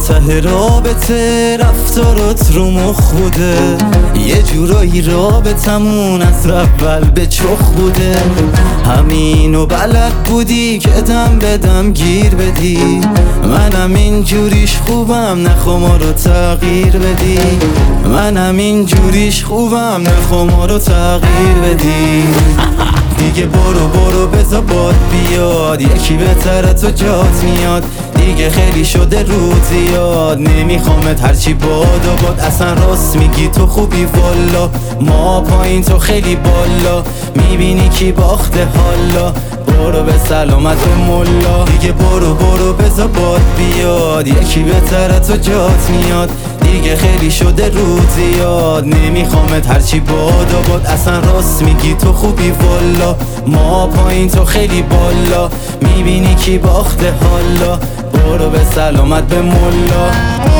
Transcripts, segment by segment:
ته رابطه رفتارات رو مخ بوده، یه جورایی رابطمون از اول به چخ بوده. همینو بلد بودی که دم به دم گیر بدی، منم این جوریش خوبم نخوا ما رو تغییر بدی. منم این جوریش خوبم نخوا ما رو تغییر بدی. دیگه برو بذار باد بیاد، یکی بهتره تو جات میاد. دیگه خیلی شده روز زیاد، نمیخوامت هرچی باد و باد. اصلا راست میگی تو خوبی والا، ما پایین تو خیلی بالا. میبینی کی باخته حالا، برو به سلامت به ملا. دیگه برو بذار باد بیاد، یکی بهتره تو جات میاد. دیگه خیلی شده روز زیاد، نمیخوامت هرچی باد و باد. اصلا راست میگی تو خوبی والا، ما پایین تو خیلی بالا. میبینی کی باخته حالا، برو به سلامت به ملا.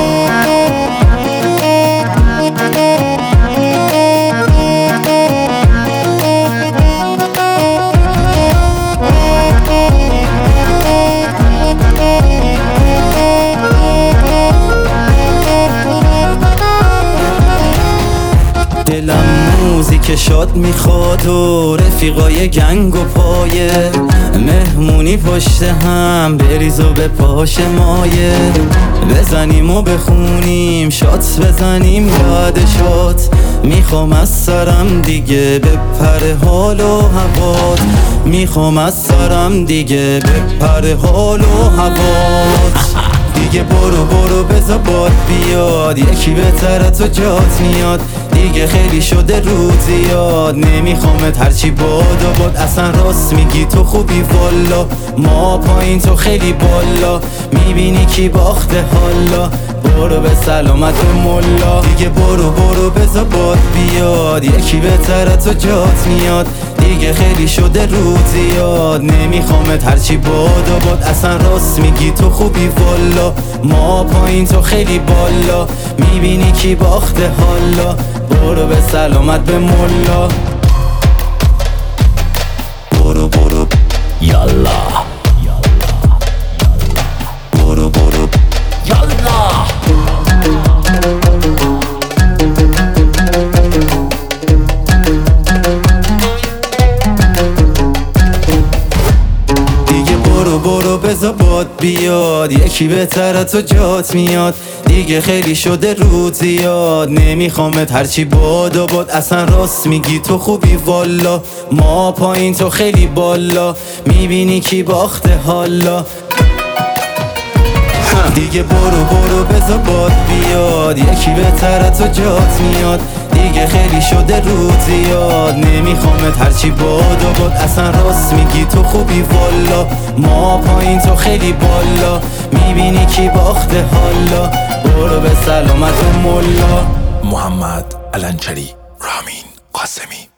دلم موزیک شاد میخواد و رفیقای گنگ و پایه، مهمونی پشت هم بریز و به پاش مایه. بزنیم و بخونیم شات، بزنیم یاد شات. میخوام از سرم دیگه بپره حال و هوات، میخوام از سرم دیگه بپره حال و هوات. دیگه برو بذار باد بیاد، یکی بهتره تو جات میاد. دیگه خیلی شده روز زیاد، نمیخوامت هرچی باد و باد. اصلا راست میگی تو خوبی والا، ما پایین تو خیلی بالا. میبینی کی باخته حالا، برو به سلامت به ملا. دیگه برو بذار باد بیاد، یکی بهتره تو جات میاد. دیگه خیلی شده روز زیاد، نمیخوامت هرچی باد و باد. اصلا راست میگی تو خوبی والا، ما پایین تو خیلی بالا. میبینی کی باخته حالا، برو به سلامت به ملا. برو یالا برو یالا. برو بذار باد بیاد، یکی بهتره تو جات میاد. دیگه خیلی شده روز زیاد، نمیخوامت هرچی باد و باد. اصلا راست میگی تو خوبی والا، ما پایین تو خیلی بالا. میبینی کی باخته حالا. دیگه برو بذار باد بیاد، یکی بهتره تو جات میاد. دیگه خیلی شده روز زیاد، نمیخوامت هرچی باد و باد. اصلا راست میگی تو خوبی والا، ما پایین تو خیلی بالا. میبینی کی باخته حالا، برو به سلامت و ملا. محمد الانچری، رامین قاسمی.